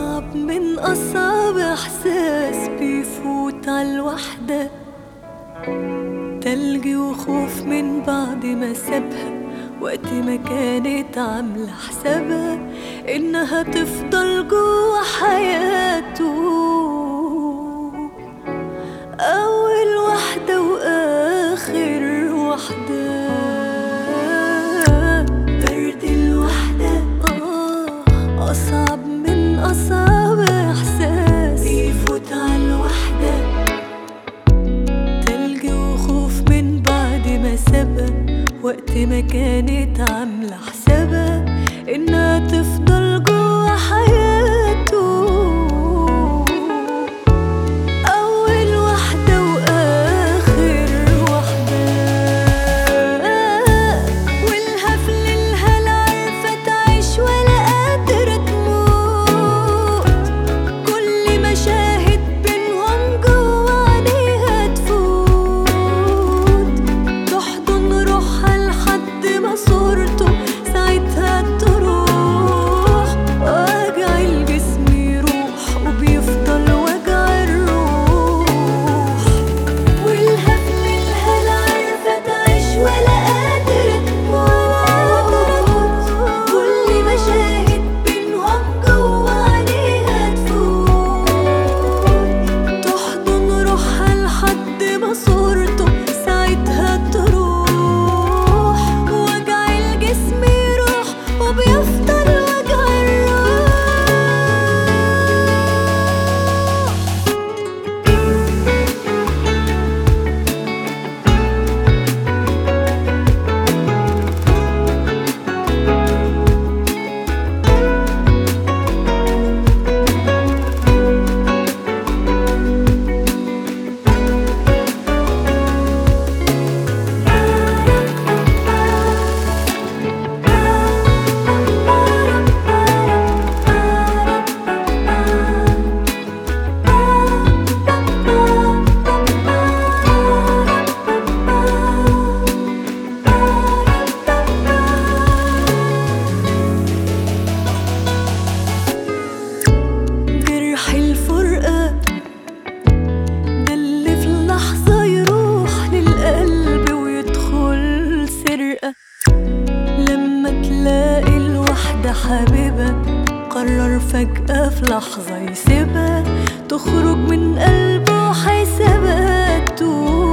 أصعب من أصعب إحساس بيفوت عالوحدة، تلج وخوف من بعد ما سابها وقت ما كانت عاملة حسابها إنها تفضل جوا حياته. أول واحدة وآخر واحدة، برد الوحدة أصعب من أصعب إحساس بيفوت عالوحدة، تلج وخوف من بعد ما سابها وقت ما كانت عاملة حسابها إنها تفضل جوا حياته. أول واحدة وآخر واحدة، والهفل الهلا عارفة تعيش ولا قادرة تموت، كل مشاهد بينهم جوا عينيها تفوت، تحضن روحها لحد ما صورته ساعتها تروح، وجع الجسم يروح وبيفضل وجع الروح. والهفل الهلا عارفة تعيش ولا قادرة تموت، كل مشاهد بينهم جوا عينيها تفوت، تحضن روحها لحد ما صورته ساعتها تروح، وجع الجسم يروح وبيفضل وجع الروح. جرح الفرقة ده اللي في لحظة يروح للقلب ويدخل سرقة، لما تلاقي الواحدة حبيبة قرر فجأة في لحظة يسيبها، تخرج من قلبه حساباته.